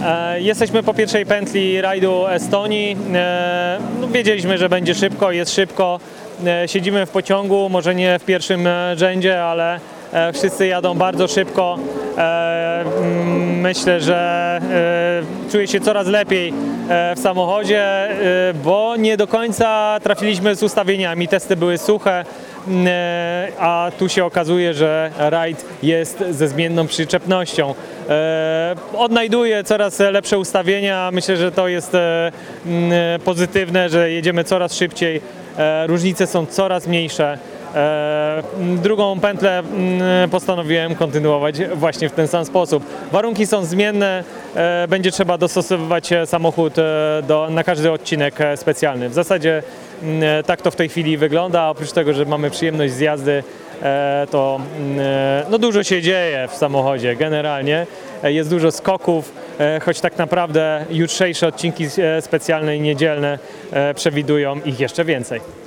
Jesteśmy po pierwszej pętli rajdu Estonii. No, wiedzieliśmy, że będzie szybko, jest szybko. Siedzimy w pociągu, może nie w pierwszym rzędzie, ale wszyscy jadą bardzo szybko. Myślę, że czuję się coraz lepiej w samochodzie, bo nie do końca trafiliśmy z ustawieniami. Testy były suche, a tu się okazuje, że rajd jest ze zmienną przyczepnością. Odnajduję coraz lepsze ustawienia. Myślę, że to jest pozytywne, że jedziemy coraz szybciej. Różnice są coraz mniejsze. Drugą pętlę postanowiłem kontynuować właśnie w ten sam sposób. Warunki są zmienne, będzie trzeba dostosowywać samochód na każdy odcinek specjalny. W zasadzie tak to w tej chwili wygląda. Oprócz tego, że mamy przyjemność z jazdy, to no dużo się dzieje w samochodzie generalnie. Jest dużo skoków, choć tak naprawdę jutrzejsze odcinki specjalne i niedzielne przewidują ich jeszcze więcej.